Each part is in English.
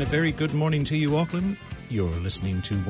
very good morning to you, Auckland. You're listening to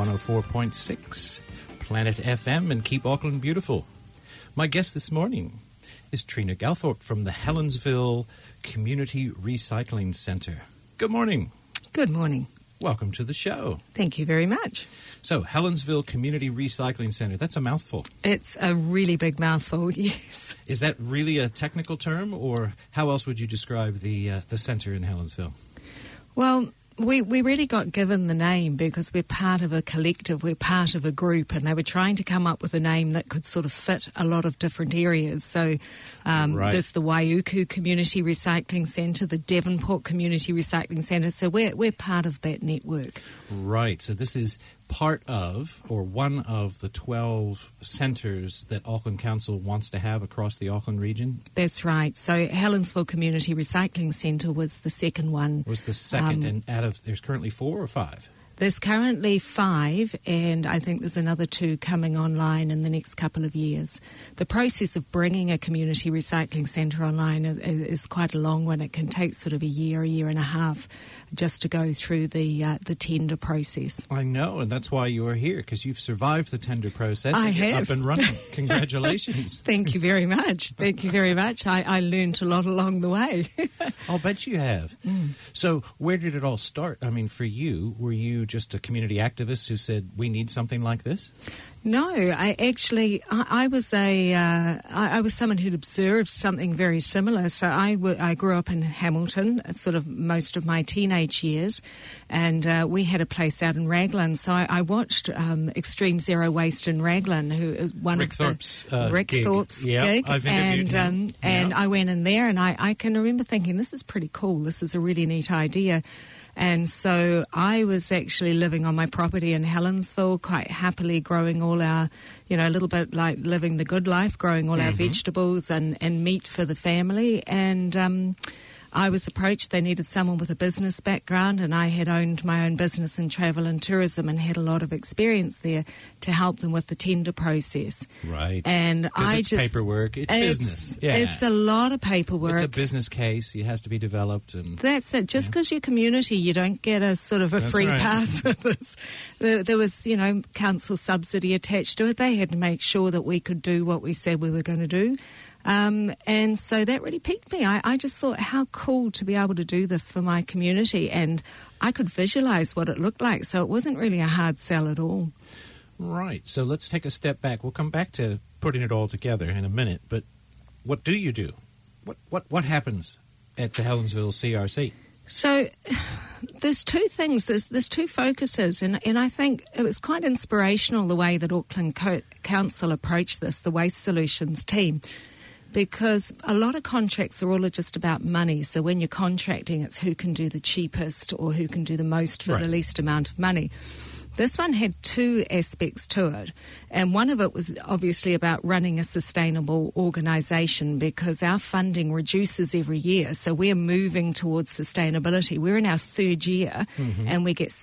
104.6 Planet FM and Keep Auckland Beautiful. My guest this morning is Trina Galthorpe from the Helensville Community Recycling Centre. Good morning. Good morning. Welcome to the show. Thank you very much. So, Helensville Community Recycling Centre, that's a mouthful. It's a really big mouthful, yes. Is that really a technical term, or how else would you describe the centre in Helensville? Well, we really got given the name because we're part of a collective, we're part of a group, and they were trying to come up with a name that could sort of fit a lot of different areas. So there's the Waiuku Community Recycling Centre, the Devonport Community Recycling Centre, so we're part of that network. Right, so this is part of, or one of the 12 centres that Auckland Council wants to have across the Auckland region? That's right. So Helensville Community Recycling Centre was the second one. Was the second, and out of, there's currently 4 or 5? There's currently 5, and I think there's another 2 coming online in the next couple of years. The process of bringing a community recycling centre online is quite a long one. It can take sort of a year and a half just to go through the tender process. I know, and that's why you are here, because you've survived the tender process. I and you're have. up and running. Congratulations. Thank you very much. Thank you very much. I learned a lot along the way. I'll bet you have. So where did it all start? I mean, for you, were you just a community activist who said, we need something like this? No, I was someone who'd observed something very similar. So I grew up in Hamilton, sort of most of my teenage years, and we had a place out in Raglan. So I watched Extreme Zero Waste in Raglan, who is one Rick of Thorpe's Rick gig. Thorpe's Yeah, gig, I've interviewed him. And Yeah. I went in there, and I can remember thinking, this is pretty cool. This is a really neat idea. And so I was actually living on my property in Helensville, quite happily growing all our, a little bit like living the good life, growing all our vegetables and meat for the family. And I was approached. They needed someone with a business background, and I had owned my own business in travel and tourism and had a lot of experience there to help them with the tender process. Right. And it's paperwork. It's business. Yeah. It's a lot of paperwork. It's a business case. It has to be developed. And that's it. Just because you're community, you don't get a sort of a That's free right. pass with this. There was, council subsidy attached to it. They had to make sure that we could do what we said we were going to do. And so that really piqued me. I just thought, how cool to be able to do this for my community. And I could visualise what it looked like. So it wasn't really a hard sell at all. Right. So let's take a step back. We'll come back to putting it all together in a minute. But what do you do? What happens at the Helensville CRC? So there's 2 things. There's 2 focuses, and I think it was quite inspirational the way that Auckland Council approached this, the Waste Solutions team, because a lot of contracts are all just about money. So when you're contracting, it's who can do the cheapest or who can do the most for the least amount of money. This one had 2 aspects to it, and one of it was obviously about running a sustainable organisation, because our funding reduces every year, so we're moving towards sustainability. We're in our 3rd year, and we get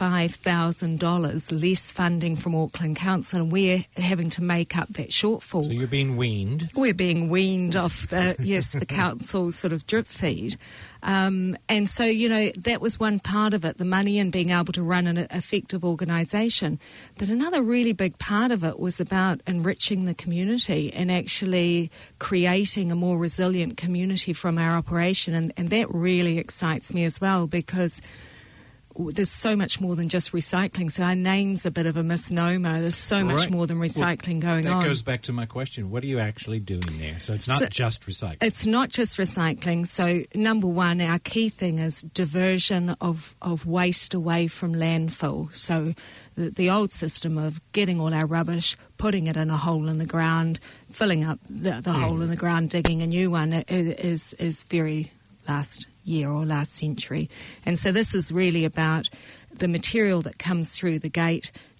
$65,000 less funding from Auckland Council, and we're having to make up that shortfall. So you're being weaned. We're being weaned off the council sort of drip feed. And so, that was one part of it, the money and being able to run an effective organisation. But another really big part of it was about enriching the community and actually creating a more resilient community from our operation. And that really excites me as well, because there's so much more than just recycling. So our name's a bit of a misnomer. There's so much more than recycling going on. That goes back to my question. What are you actually doing there? So it's not just recycling. It's not just recycling. So number one, our key thing is diversion of waste away from landfill. So the old system of getting all our rubbish, putting it in a hole in the ground, filling up the hole in the ground, digging a new one is very last year or last century. And so this is really about the material that comes through the gate,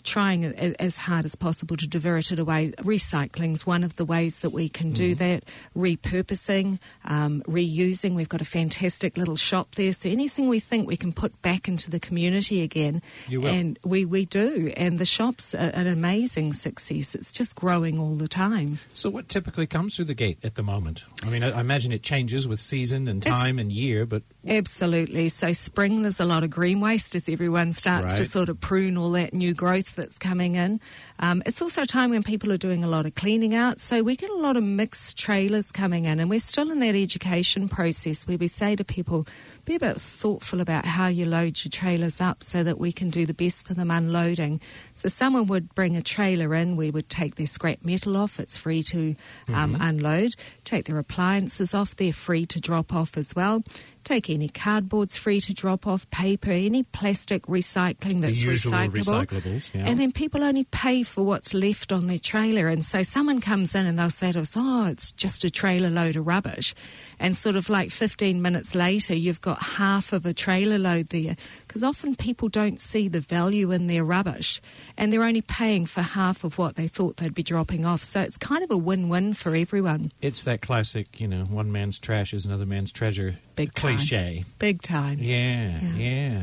trying as hard as possible to divert it away. Recycling's one of the ways that we can do that. Repurposing, reusing. We've got a fantastic little shop there. So anything we think we can put back into the community again, you will. And we do. And the shop's an amazing success. It's just growing all the time. So what typically comes through the gate at the moment? I mean, I imagine it changes with season and time and year, but... Absolutely. So spring, there's a lot of green waste as everyone starts to sort of prune all that new growth that's coming in. It's also a time when people are doing a lot of cleaning out. So we get a lot of mixed trailers coming in, and we're still in that education process where we say to people, be a bit thoughtful about how you load your trailers up so that we can do the best for them unloading. So someone would bring a trailer in, we would take their scrap metal off, it's free to unload. Take their appliances off, they're free to drop off as well. Take any cardboards free to drop off, paper, any plastic recycling that's the usual recyclable. Recyclables, yeah. And then people only pay for what's left on their trailer. And so someone comes in and they'll say to us, oh, it's just a trailer load of rubbish. And sort of like 15 minutes later, you've got half of a trailer load there. Because often people don't see the value in their rubbish and they're only paying for half of what they thought they'd be dropping off. So it's kind of a win-win for everyone. It's that classic, one man's trash is another man's treasure. Big cliche. Big time. Yeah.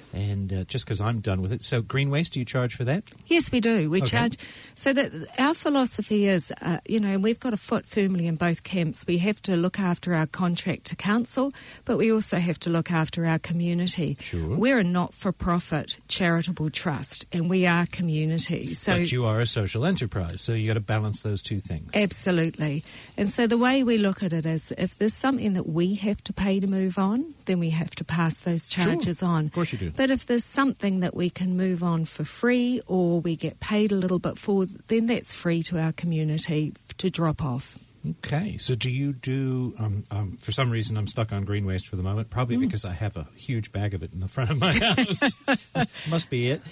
And just because I'm done with it. So green waste, do you charge for that? Yes, we do. We charge. So that our philosophy is, and we've got a foot firmly in both camps. We have to look after our contract to council, but we also have to look after our community. Sure. We're a not-for-profit charitable trust, and we are community. So, but you are a social enterprise, so you got to balance those two things. Absolutely. And so the way we look at it is, if there's something that we have to pay to move on, then we have to pass those charges on. Of course you do. But if there's something that we can move on for free or we get paid a little bit for, then that's free to our community to drop off. Okay. So do you do, for some reason I'm stuck on green waste for the moment, probably because I have a huge bag of it in the front of my house. Must be it.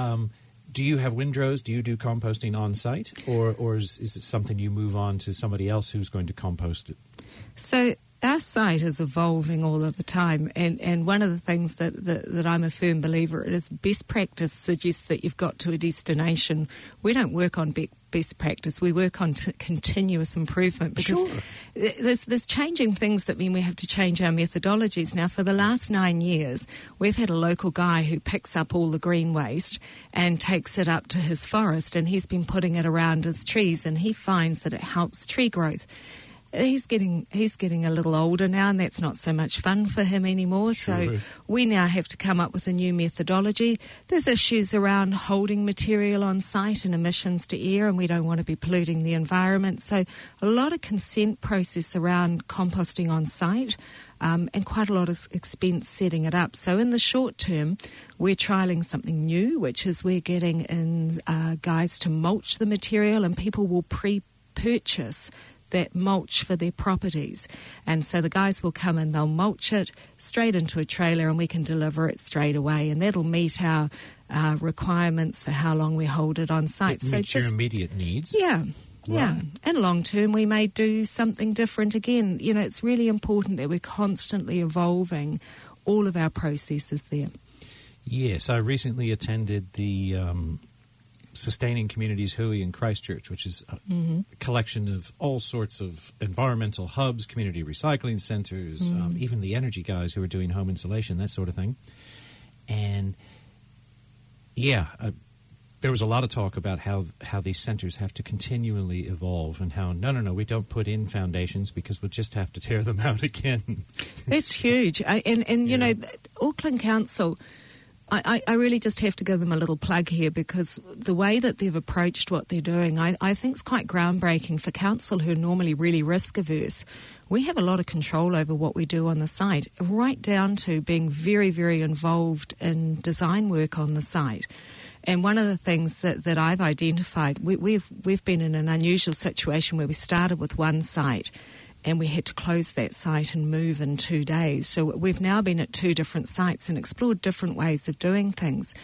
Do you have windrows? Do you do composting on site? Or is it something you move on to somebody else who's going to compost it? So our site is evolving all of the time, and one of the things that I'm a firm believer in is best practice suggests that you've got to a destination. We don't work on best practice, we work on continuous improvement, because there's changing things that mean we have to change our methodologies. Now, for the last 9 years, we've had a local guy who picks up all the green waste and takes it up to his forest, and he's been putting it around his trees, and he finds that it helps tree growth. He's getting a little older now, and that's not so much fun for him anymore. Sure. So we now have to come up with a new methodology. There's issues around holding material on site and emissions to air, and we don't want to be polluting the environment. So a lot of consent process around composting on site, and quite a lot of expense setting it up. So in the short term, we're trialling something new, which is we're getting in guys to mulch the material, and people will pre-purchase that mulch for their properties. And so the guys will come and they'll mulch it straight into a trailer, and we can deliver it straight away, and that'll meet our requirements for how long we hold it on site. It meets your immediate needs. Yeah. Right. Yeah, and long term we may do something different again. It's really important that we're constantly evolving all of our processes there. Yes, I recently attended the Sustaining Communities Hui in Christchurch, which is a collection of all sorts of environmental hubs, community recycling centres, even the energy guys who are doing home insulation, that sort of thing. And there was a lot of talk about how these centres have to continually evolve, and how, no, we don't put in foundations because we'll just have to tear them out again. That's huge. Auckland Council, I really just have to give them a little plug here, because the way that they've approached what they're doing, I think is quite groundbreaking for council who are normally really risk averse. We have a lot of control over what we do on the site, right down to being very, very involved in design work on the site. And one of the things that I've identified, we've been in an unusual situation where we started with one site and we had to close that site and move in 2 days. So we've now been at 2 different sites and explored different ways of doing things.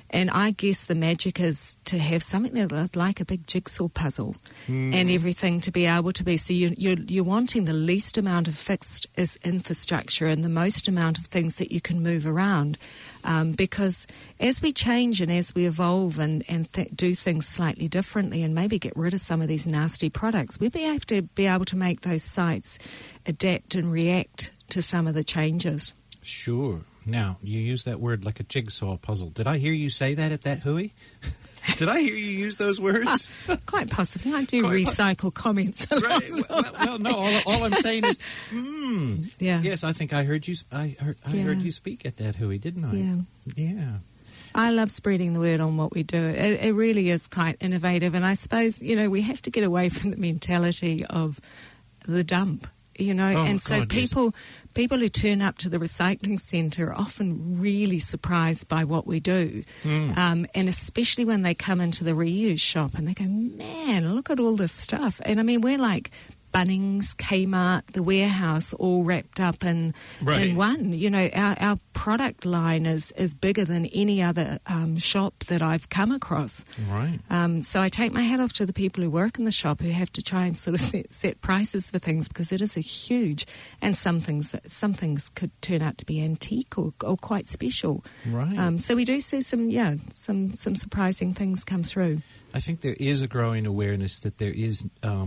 And I guess the magic is to have something that's like a big jigsaw puzzle and everything to be able to be. So you're wanting the least amount of fixed infrastructure and the most amount of things that you can move around. Because as we change and as we evolve and do things slightly differently and maybe get rid of some of these nasty products, we have to be able to make those sites adapt and react to some of the changes. Sure. Now, you use that word like a jigsaw puzzle. Did I hear you say that at that Hui? Did I hear you use those words? Quite possibly. I do recycle comments. Right. Well, no. All I'm saying is, Yeah. Yes, I think I heard you. I heard you speak at that Hui, didn't I? Yeah. I love spreading the word on what we do. It really is quite innovative, and I suppose we have to get away from the mentality of the dump. And so people who turn up to the recycling centre are often really surprised by what we do. And especially when they come into the reuse shop and they go, man, look at all this stuff. And I mean, we're like Bunnings, Kmart, the Warehouse, all wrapped up in one. Our product line is bigger than any other shop that I've come across. Right. So I take my hat off to the people who work in the shop who have to try and sort of set prices for things, because it is a huge, and some things could turn out to be antique or quite special. Right. So we do see some surprising things come through. I think there is a growing awareness that there is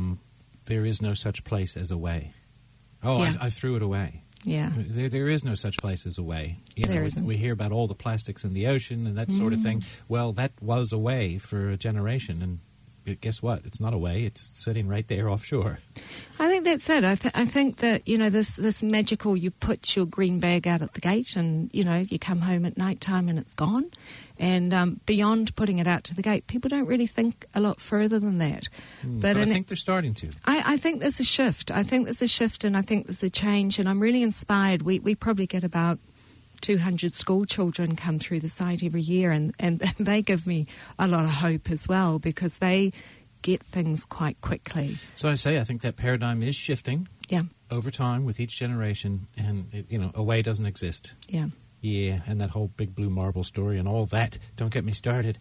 no such place as away. I threw it away. Yeah. There is no such place as away. There isn't. We hear about all the plastics in the ocean and that sort of thing. Well, that was away for a generation, and guess what? It's not away. It's sitting right there offshore. I think that's it. I think that, this magical, you put your green bag out at the gate and, you come home at night time and it's gone. And beyond putting it out to the gate, people don't really think a lot further than that. But I think they're starting to. I think there's a shift. And I think there's a change, and I'm really inspired. We probably get about 200 school children come through the site every year, and they give me a lot of hope as well, because they get things quite quickly. So I think that paradigm is shifting over time with each generation, and away doesn't exist. Yeah. Yeah, and that whole big blue marble story and all that. Don't get me started.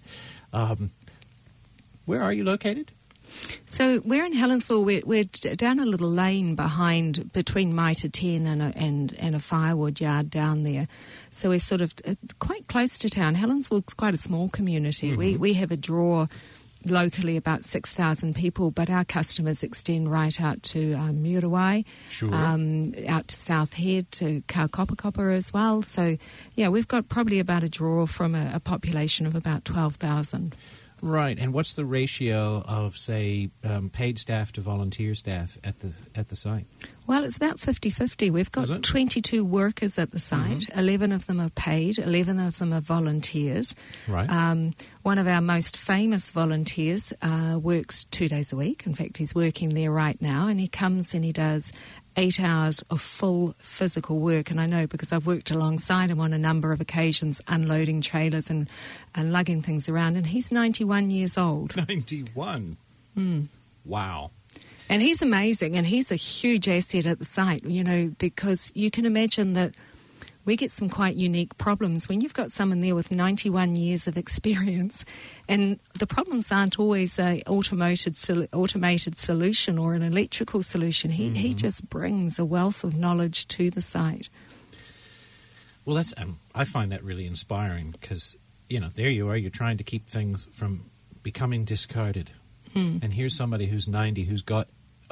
Where are you located? So we're in Helensville. We're down a little lane between Mitre 10 and a firewood yard down there. So we're sort of quite close to town. Helensville's quite a small community. Mm-hmm. We have a draw locally about 6,000 people, but our customers extend right out to Muriwai, out to South Head, to Kaukopakapa as well. So, we've got probably about a draw from a population of about 12,000. Right, and what's the ratio of, say, paid staff to volunteer staff at the site? Well, it's about 50-50. We've got 22 workers at the site. 11 of them are paid. 11 of them are volunteers. Right. One of our most famous volunteers works 2 days a week. In fact, he's working there right now, and he comes and he does 8 hours of full physical work. And I know because I've worked alongside him on a number of occasions, unloading trailers and lugging things around. And he's 91 years old. 91? Wow. And he's amazing, and he's a huge asset at the site, because you can imagine that we get some quite unique problems when you've got someone there with 91 years of experience, and the problems aren't always an automated solution or an electrical solution. He just brings a wealth of knowledge to the site. Well, that's I find that really inspiring, because, there you are, you're trying to keep things from becoming discarded. And here's somebody who's 90 who's got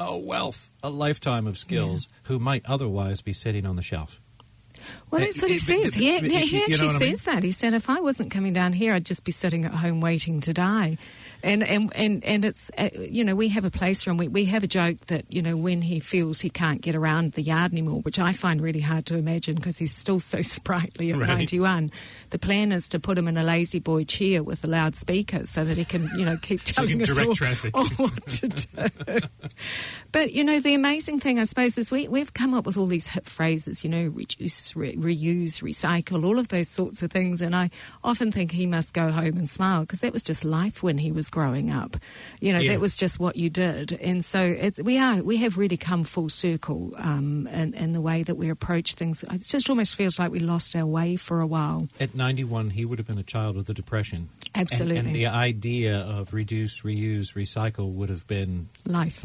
a lifetime of skills, who might otherwise be sitting on the shelf. Well, that's what he says. He actually says that. He said, if I wasn't coming down here, I'd just be sitting at home waiting to die. And it's, we have a place for him. We have a joke that, when he feels he can't get around the yard anymore, which I find really hard to imagine because he's still so sprightly at 91, the plan is to put him in a lazy boy chair with a loudspeaker so that he can, keep telling us all what to do. But, the amazing thing, I suppose, is we've come up with all these hip phrases, reduce reuse, recycle, all of those sorts of things. And I often think he must go home and smile, because that was just life when he was growing up. That was just what you did. And so we have really come full circle in the way that we approach things. It just almost feels like we lost our way for a while. At 91, he would have been a child of the Depression. Absolutely. And the idea of reduce, reuse, recycle would have been life.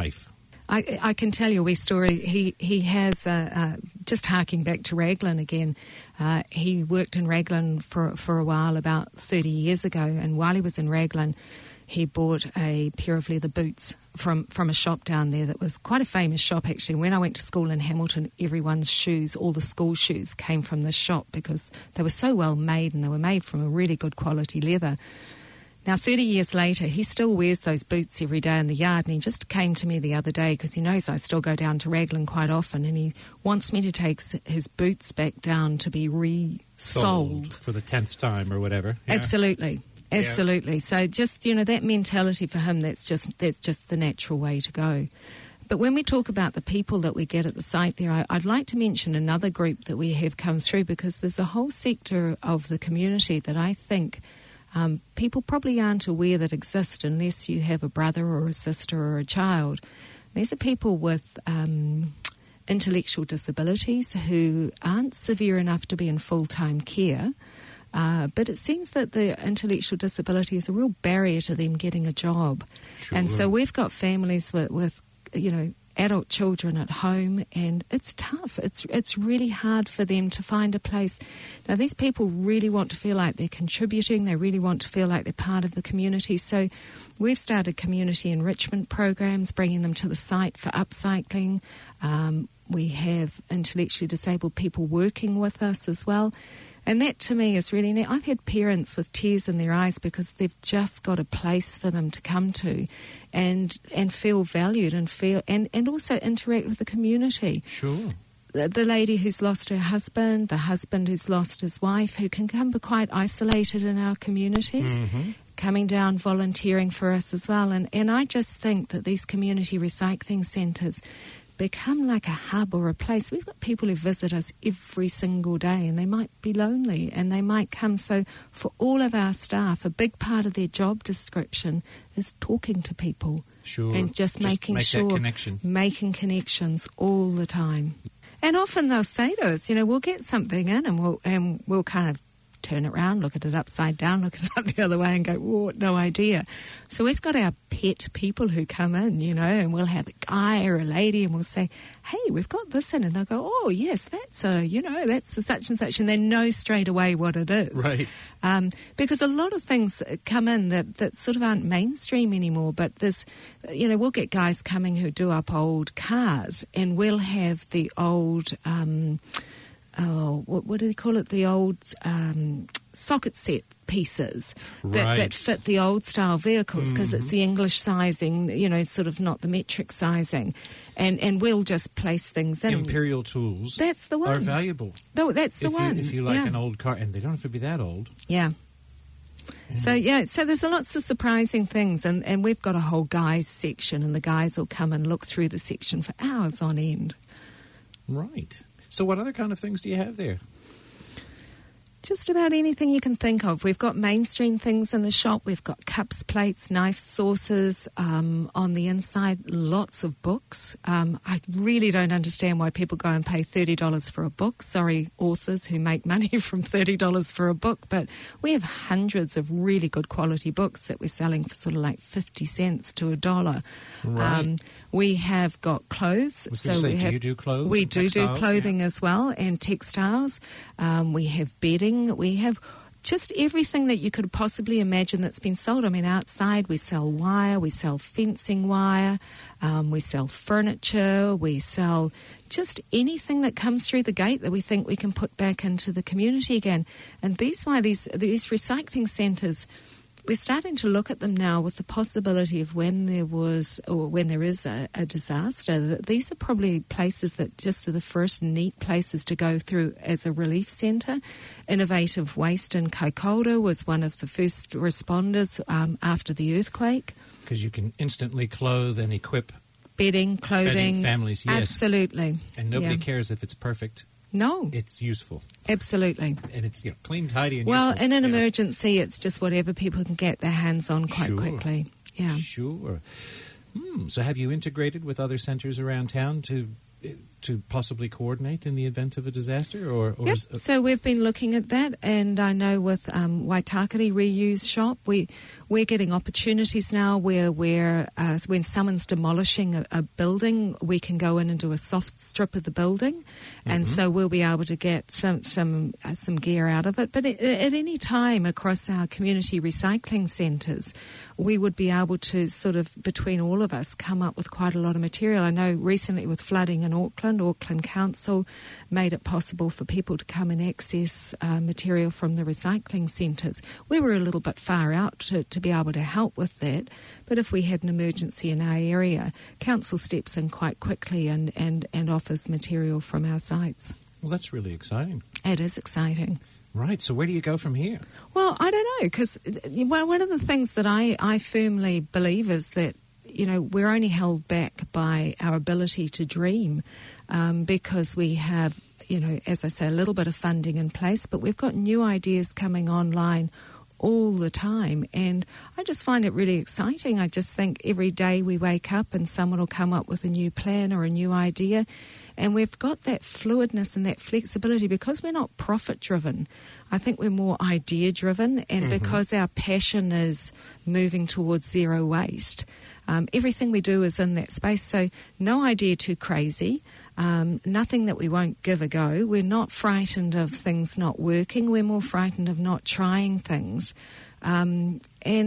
I can tell you a wee story. He has, just harking back to Raglan again, he worked in Raglan for a while, about 30 years ago, and while he was in Raglan, he bought a pair of leather boots from a shop down there that was quite a famous shop, actually. When I went to school in Hamilton, everyone's shoes, all the school shoes, came from this shop because they were so well made, and they were made from a really good quality leather. Now, 30 years later, he still wears those boots every day in the yard, and he just came to me the other day because he knows I still go down to Raglan quite often, and he wants me to take his boots back down to be resold. For the 10th time or whatever. Yeah. Absolutely. Yeah. So just, that mentality for him, that's just the natural way to go. But when we talk about the people that we get at the site there, I'd like to mention another group that we have come through, because there's a whole sector of the community that I think people probably aren't aware that exist unless you have a brother or a sister or a child. These are people with intellectual disabilities who aren't severe enough to be in full-time care, but it seems that the intellectual disability is a real barrier to them getting a job. Sure. And so we've got families with adult children at home, and it's tough. It's really hard for them to find a place. Now, these people really want to feel like they're contributing. They really want to feel like they're part of the community. So we've started community enrichment programs, bringing them to the site for upcycling. We have intellectually disabled people working with us as well. And that, to me, is really neat. I've had parents with tears in their eyes because they've just got a place for them to come to and feel valued and also interact with the community. Sure. The lady who's lost her husband, the husband who's lost his wife, who can become quite isolated in our communities, coming down, volunteering for us as well. And I just think that these community recycling centres become like a hub or a place. We've got people who visit us every single day, and they might be lonely, and they might come. So for all of our staff, a big part of their job description is talking to people. Sure. And just making sure, that connection. Making connections all the time. And often they'll say to us, we'll get something in, and we'll kind of turn it around, look at it upside down, look at it up the other way and go, oh, no idea. So we've got our pet people who come in, and we'll have a guy or a lady, and we'll say, hey, we've got this in. And they'll go, oh, yes, that's a such and such. And they know straight away what it is. Right. Because a lot of things come in that sort of aren't mainstream anymore. But there's, we'll get guys coming who do up old cars, and we'll have the old... what do they call it? The old socket set pieces that fit the old style vehicles, because it's the English sizing, sort of not the metric sizing. And we'll just place things in. Imperial tools. That's the one. Are valuable. No, that's the one. If you like an old car, and they don't have to be that old. Yeah. So there's lots of surprising things, and we've got a whole guys section, and the guys will come and look through the section for hours on end. Right. So what other kind of things do you have there? Just about anything you can think of. We've got mainstream things in the shop. We've got cups, plates, knives, saucers. On the inside, lots of books. I really don't understand why people go and pay $30 for a book. Sorry, authors who make money from $30 for a book. But we have hundreds of really good quality books that we're selling for sort of like 50 cents to $1. Right. We have got clothes. Do you do clothes? We do clothing as well, and textiles. We have bedding. We have just everything that you could possibly imagine that's been sold. I mean, outside we sell wire, we sell fencing wire, we sell furniture, we sell just anything that comes through the gate that we think we can put back into the community again. And these recycling centres, we're starting to look at them now with the possibility of when there is a disaster, that these are probably places that just are the first neat places to go through as a relief centre. Innovative Waste in Kaikoura was one of the first responders after the earthquake. Because you can instantly clothe and equip bedding, clothing. Bedding families, yes. Absolutely. And nobody cares if it's perfect. No. It's useful. Absolutely. And it's clean, tidy, and well, useful. in an emergency, it's just whatever people can get their hands on quite quickly. Yeah. Sure. So have you integrated with other centres around town to possibly coordinate in the event of a disaster? Yep. So we've been looking at that, and I know with Waitakere Reuse Shop, we're getting opportunities now where when someone's demolishing a building, we can go in and do a soft strip of the building, and so we'll be able to get some gear out of it. But at any time across our community recycling centres, we would be able to sort of, between all of us, come up with quite a lot of material. I know recently with flooding in Auckland Council made it possible for people to come and access material from the recycling centres. We were a little bit far out to be able to help with that, but if we had an emergency in our area, Council steps in quite quickly and offers material from our sites. Well, that's really exciting. It is exciting. Right, so where do you go from here? Well, I don't know, because one of the things that I firmly believe is that, we're only held back by our ability to dream because we have, as I say, a little bit of funding in place, but we've got new ideas coming online all the time, and I just find it really exciting. I just think every day we wake up and someone will come up with a new plan or a new idea, and we've got that fluidness and that flexibility because we're not profit-driven. I think we're more idea-driven, and because our passion is moving towards zero waste, everything we do is in that space. So no idea too crazy, nothing that we won't give a go. We're not frightened of things not working. We're more frightened of not trying things. And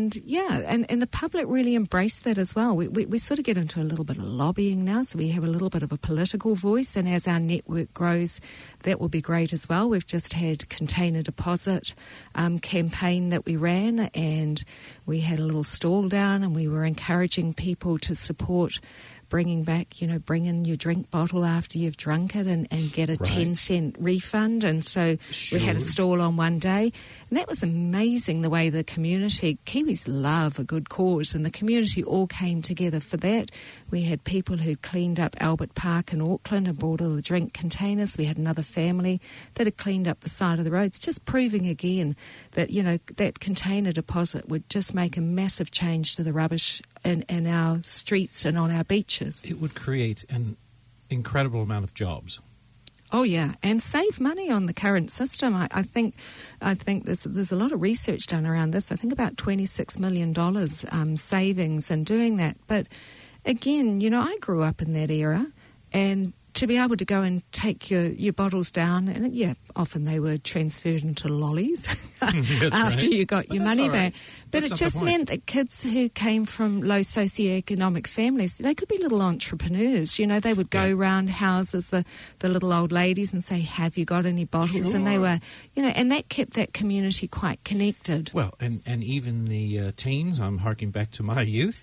the public really embrace that as well. We sort of get into a little bit of lobbying now, so we have a little bit of a political voice, and as our network grows, that will be great as well. We've just had container deposit campaign that we ran, and we had a little stall down, and we were encouraging people to support bringing back, bring in your drink bottle after you've drunk it and get a 10-cent refund. And so we had a stall on one day. And that was amazing, the way the community, Kiwis love a good cause, and the community all came together for that. We had people who cleaned up Albert Park in Auckland and brought all the drink containers. We had another family that had cleaned up the side of the roads, just proving again that, that container deposit would just make a massive change to the rubbish in our streets and on our beaches. It would create an incredible amount of jobs. Oh yeah, and save money on the current system. I think there's a lot of research done around this. I think about $26 million savings in doing that. But again, I grew up in that era, and to be able to go and take your bottles down, and often they were transferred into lollies after you got your money back. But it just meant that kids who came from low socioeconomic families, they could be little entrepreneurs. They would go round houses, the little old ladies, and say, "Have you got any bottles?" Sure. And they were, and that kept that community quite connected. Well, and even the teens, I'm harking back to my youth,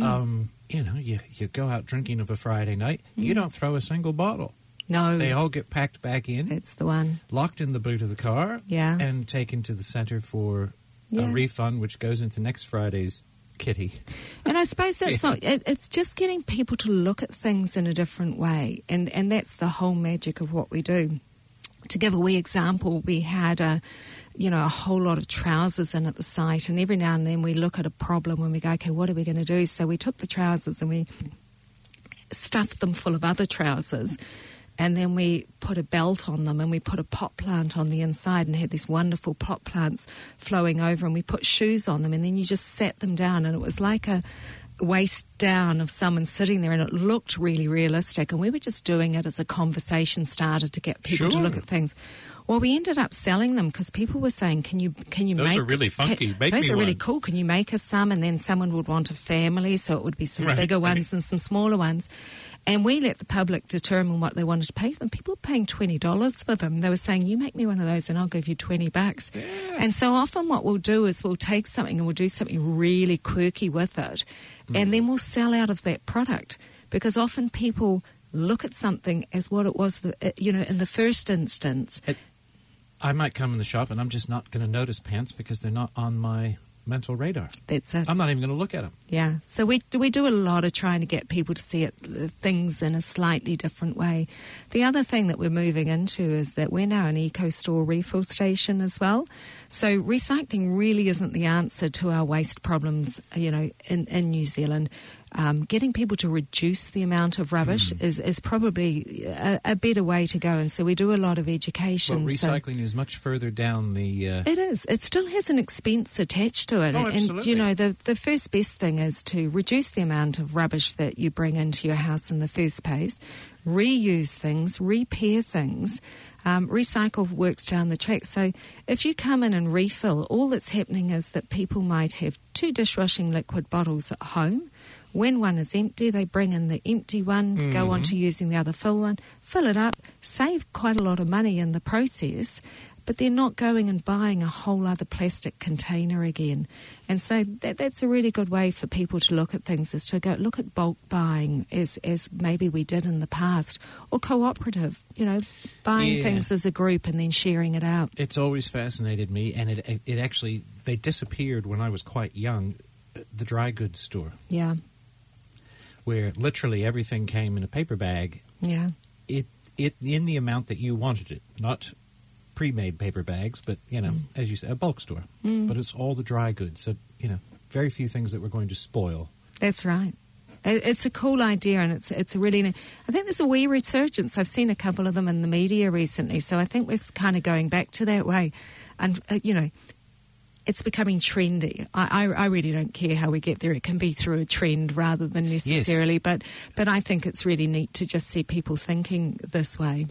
you go out drinking of a Friday night, you don't throw a single bottle. No. They all get packed back in. That's the one. Locked in the boot of the car. Yeah. And taken to the centre for a refund, which goes into next Friday's kitty. And I suppose that's it's just getting people to look at things in a different way. And that's the whole magic of what we do. To give a wee example, we had a whole lot of trousers in at the site, and every now and then we look at a problem and we go, okay, what are we going to do? So we took the trousers and we stuffed them full of other trousers, and then we put a belt on them and we put a pot plant on the inside and had these wonderful pot plants flowing over, and we put shoes on them, and then you just sat them down, and it was like a waist down of someone sitting there, and it looked really realistic, and we were just doing it as a conversation starter to get people to look at things. Well, we ended up selling them because people were saying, "Can you those make are really funky? Those are really cool. Can you make us some?" And then someone would want a family, so it would be some bigger ones and some smaller ones. And we let the public determine what they wanted to pay for them. People were paying $20 for them. They were saying, "You make me one of those, and I'll give you $20." Yeah. And so often, what we'll do is we'll take something and we'll do something really quirky with it, and then we'll sell out of that product, because often people look at something as what it was, in the first instance. I might come in the shop and I'm just not going to notice pants because they're not on my mental radar. That's it. I'm not even going to look at them. Yeah, so we do a lot of trying to get people to see things in a slightly different way. The other thing that we're moving into is that we're now an eco-store refill station as well. So recycling really isn't the answer to our waste problems, in New Zealand. Getting people to reduce the amount of rubbish is probably a better way to go. And so we do a lot of education. But recycling is much further down the... It is. It still has an expense attached to it. Oh, absolutely. And, the first best thing is to reduce the amount of rubbish that you bring into your house in the first place, reuse things, repair things. Recycle works down the track. So if you come in and refill, all that's happening is that people might have 2 dishwashing liquid bottles at home. When one is empty, they bring in the empty one, go on to using the other full one, fill it up, save quite a lot of money in the process, but they're not going and buying a whole other plastic container again. And so that's a really good way for people to look at things, is to go look at bulk buying as maybe we did in the past, or cooperative, buying things as a group and then sharing it out. It's always fascinated me, and it actually, they disappeared when I was quite young, the dry goods store. Yeah. Where literally everything came in a paper bag. Yeah. It in the amount that you wanted it, not pre-made paper bags, but as you said, a bulk store. But it's all the dry goods, so very few things that were going to spoil. That's right. It's a cool idea, and it's a really. I think there's a wee resurgence. I've seen a couple of them in the media recently, so I think we're kind of going back to that way, and it's becoming trendy. I really don't care how we get there. It can be through a trend rather than necessarily, yes. but I think it's really neat to just see people thinking this way.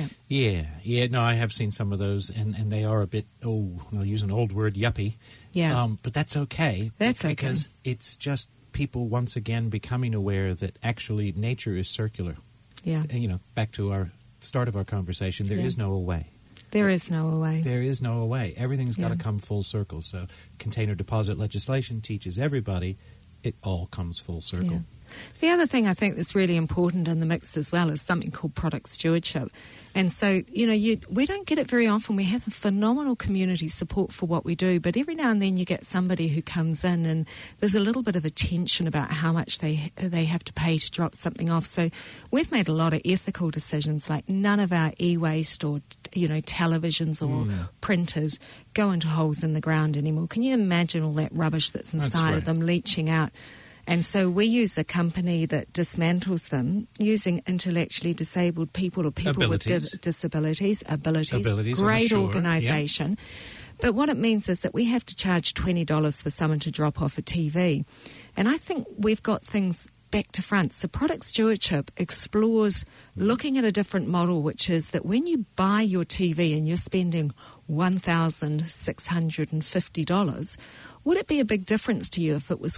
Yeah. No, I have seen some of those, and they are a bit, I'll use an old word, yuppie. Yeah. But that's okay. That's okay. Because it's just people once again becoming aware that actually nature is circular. Yeah. And, back to our start of our conversation, there is no away. There is no away. There is no away. Everything's got to come full circle. So container deposit legislation teaches everybody it all comes full circle. Yeah. The other thing I think that's really important in the mix as well is something called product stewardship. And so, we don't get it very often. We have a phenomenal community support for what we do, but every now and then you get somebody who comes in and there's a little bit of a tension about how much they have to pay to drop something off. So we've made a lot of ethical decisions, like none of our e-waste or, televisions or printers go into holes in the ground anymore. Can you imagine all that rubbish that's inside of them leaching out? And so we use a company that dismantles them using intellectually disabled people or people with disabilities. Great organisation. Yeah. But what it means is that we have to charge $20 for someone to drop off a TV. And I think we've got things back to front. So product stewardship explores looking at a different model, which is that when you buy your TV and you're spending $1,650, would it be a big difference to you if it was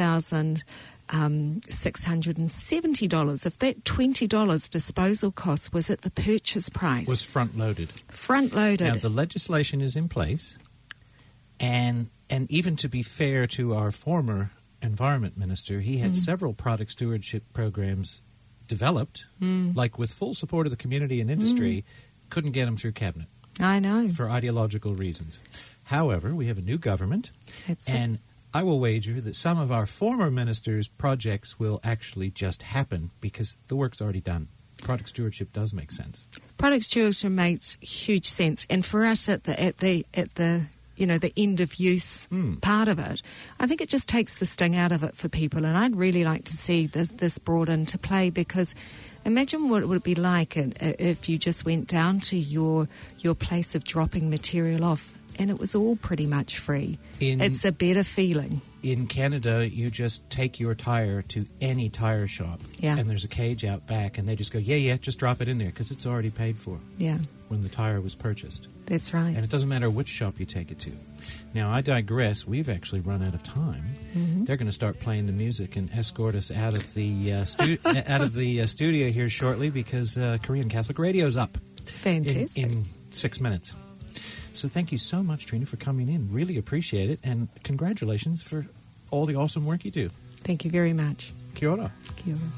$1,670? If that $20 disposal cost was at the purchase price? Was front-loaded. Front-loaded. Now, the legislation is in place, and even to be fair to our former Environment Minister, he had several product stewardship programs developed, like with full support of the community and industry, couldn't get them through Cabinet. I know. For ideological reasons. However, we have a new government, and I will wager that some of our former ministers' projects will actually just happen because the work's already done. Product stewardship does make sense. Product stewardship makes huge sense, and for us at the end of use part of it, I think it just takes the sting out of it for people, and I'd really like to see this brought into play, because imagine what it would be like if you just went down to your place of dropping material off and it was all pretty much free. It's a better feeling. In Canada, you just take your tire to any tire shop, and there's a cage out back, and they just go, just drop it in there, because it's already paid for when the tire was purchased. That's right. And it doesn't matter which shop you take it to. Now, I digress. We've actually run out of time. They're going to start playing the music and escort us out of the studio here shortly, because Korean Catholic Radio's up. Fantastic. In 6 minutes. So thank you so much, Trina, for coming in. Really appreciate it. And congratulations for all the awesome work you do. Thank you very much. Kia ora. Kia ora.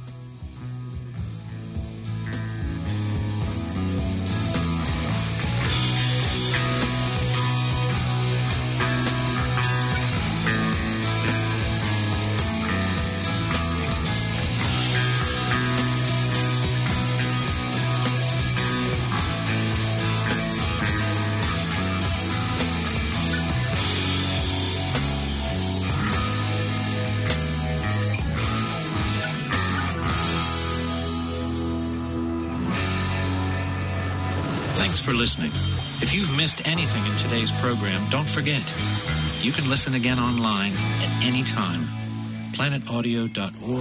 Thanks for listening. If you've missed anything in today's program, don't forget, you can listen again online at any time. planetaudio.org